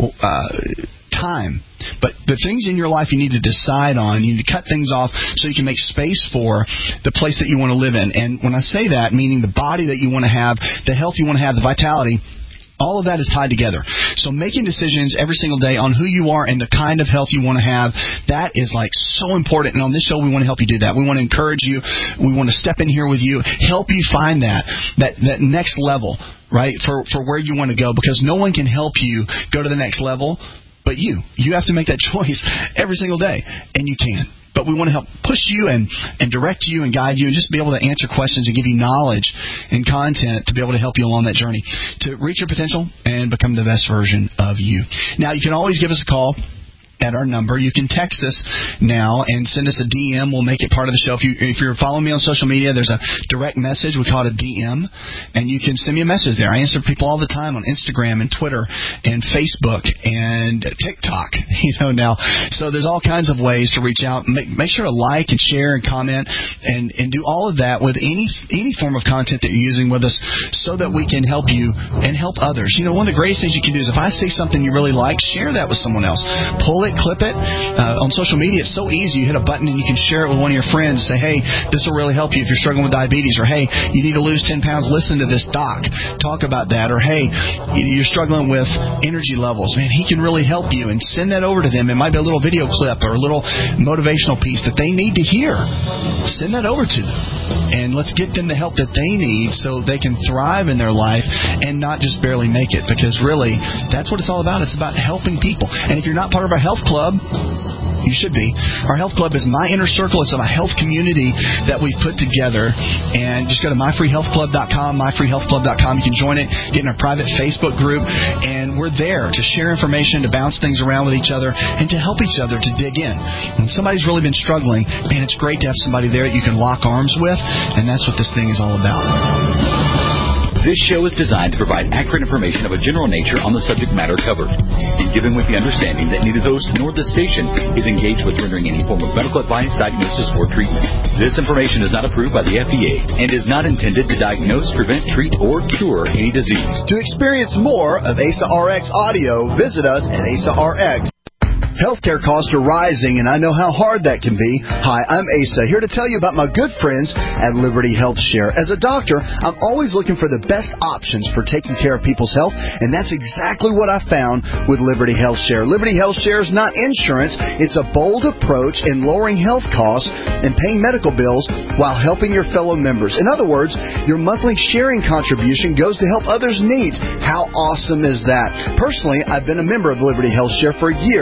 time. But the things in your life you need to decide on, you need to cut things off so you can make space for the place that you want to live in. And when I say that, meaning the body that you want to have, the health you want to have, the vitality, all of that is tied together. So making decisions every single day on who you are and the kind of health you want to have, that is like so important. And on this show, we want to help you do that. We want to encourage you. We want to step in here with you, help you find that next level, right, for where you want to go. Because no one can help you go to the next level but you. You have to make that choice every single day, and you can. But we want to help push you and direct you and guide you and just be able to answer questions and give you knowledge and content to be able to help you along that journey to reach your potential and become the best version of you. Now, you can always give us a call at our number. You can text us now and send us a DM. We'll make it part of the show. If you're following me on social media, there's a direct message. We call it a DM, and you can send me a message there. I answer people all the time on Instagram and Twitter and Facebook and TikTok, now. So there's all kinds of ways to reach out. Make sure to like and share and comment and do all of that with any form of content that you're using with us so that we can help you and help others. One of the greatest things you can do is if I say something you really like, share that with someone else. Pull it, clip it. On social media, it's so easy. You hit a button and you can share it with one of your friends. Say, hey, this will really help you if you're struggling with diabetes. Or, hey, you need to lose 10 pounds. Listen to this doc. Talk about that. Or, hey, you're struggling with energy levels. Man, he can really help you. And send that over to them. It might be a little video clip or a little motivational piece that they need to hear. Send that over to them. And let's get them the help that they need so they can thrive in their life and not just barely make it. Because really, that's what it's all about. It's about helping people. And if you're not part of our health club, you should be. Our health club is My Inner Circle. It's a health community that we've put together. And just go to myfreehealthclub.com, myfreehealthclub.com. You can join it, get in our private Facebook group. And we're there to share information, to bounce things around with each other, and to help each other to dig in. When somebody's really been struggling, man, it's great to have somebody there that you can lock arms with. And that's what this thing is all about. This show is designed to provide accurate information of a general nature on the subject matter covered, and given with the understanding that neither host nor the station is engaged with rendering any form of medical advice, diagnosis, or treatment. This information is not approved by the FDA and is not intended to diagnose, prevent, treat, or cure any disease. To experience more of Asa RX audio, visit us at Asa RX. Healthcare costs are rising, and I know how hard that can be. Hi, I'm Asa, here to tell you about my good friends at Liberty Health Share. As a doctor, I'm always looking for the best options for taking care of people's health, and that's exactly what I found with Liberty Health Share. Liberty Health Share is not insurance. It's a bold approach in lowering health costs and paying medical bills while helping your fellow members. In other words, your monthly sharing contribution goes to help others' needs. How awesome is that? Personally, I've been a member of Liberty Health Share for years,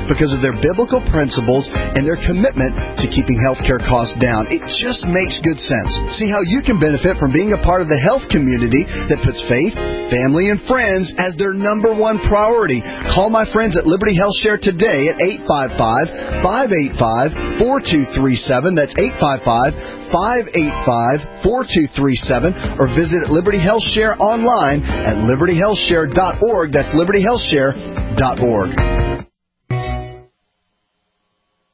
because of their biblical principles and their commitment to keeping healthcare costs down. It just makes good sense. See how you can benefit from being a part of the health community that puts faith, family, and friends as their number one priority. Call my friends at Liberty Health Share today at 855-585-4237. That's 855-585-4237. Or visit Liberty Health Share online at libertyhealthshare.org. That's libertyhealthshare.org.